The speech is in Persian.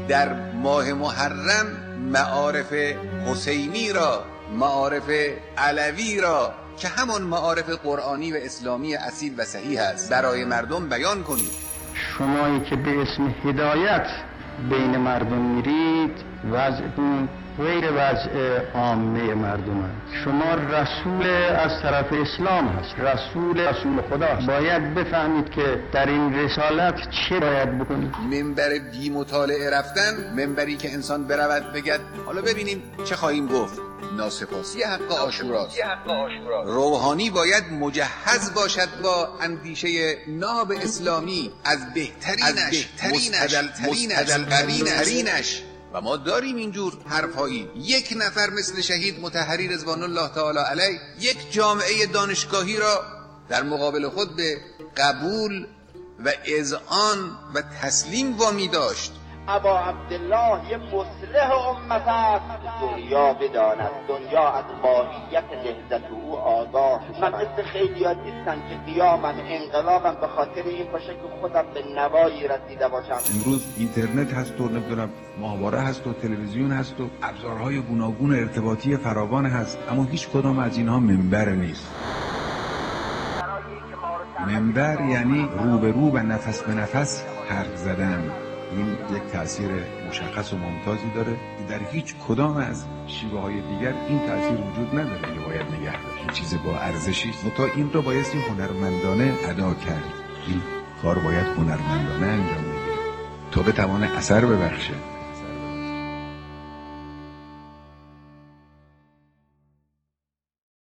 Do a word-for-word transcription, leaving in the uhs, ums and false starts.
در ماه محرم معارف حسینی را، معارف علوی را که همان معارف قرآنی و اسلامی اصیل و صحیح است برای مردم بیان کنید. شمایی که به اسم هدایت بین مردم میرید وضعتون غیر وضع عامه مردم هست. شما رسول از طرف اسلام هست، رسول رسول خدا هست. باید بفهمید که در این رسالت چه باید بکنید. منبر بی مطالعه رفتن، منبری که انسان برود بگد حالا ببینیم چه خواهیم گفت، ناسپاسی حق عاشوراست. روحانی باید مجهز باشد با اندیشه ناب اسلامی از بهترینش، مستدلترینش و ما داریم اینجور حرفایی. یک نفر مثل شهید مطهری رضوان الله تعالی علیه یک جامعه دانشگاهی را در مقابل خود به قبول و اذعان و تسلیم وامی داشت. ابا عبدالله یه مصلح امت است. دنیا بداند، دنیا از ماهیت لذت او آگاه. من مثل خیلی ها نیستن که قیامم انقلابم به خاطر این باشه که خودم به نوایی رسیده باشم. امروز اینترنت هست و نمیدونم ماهواره هست و تلویزیون هست و ابزارهای گوناگون ارتباطی فراوان هست، اما هیچ کدام از اینها منبر نیست. منبر یعنی رو به رو و نفس به نفس حرف زدن. این یک تأثیر مشخص و ممتازی داره که در هیچ کدام از شیوه های دیگر این تأثیر وجود نداره که باید نگه داشت. این چیز با ارزشی است. تا این رو بایستی هنرمندانه ادا کرد. این کار باید هنرمندانه انجام بگیره تا بتوانه اثر ببخشه.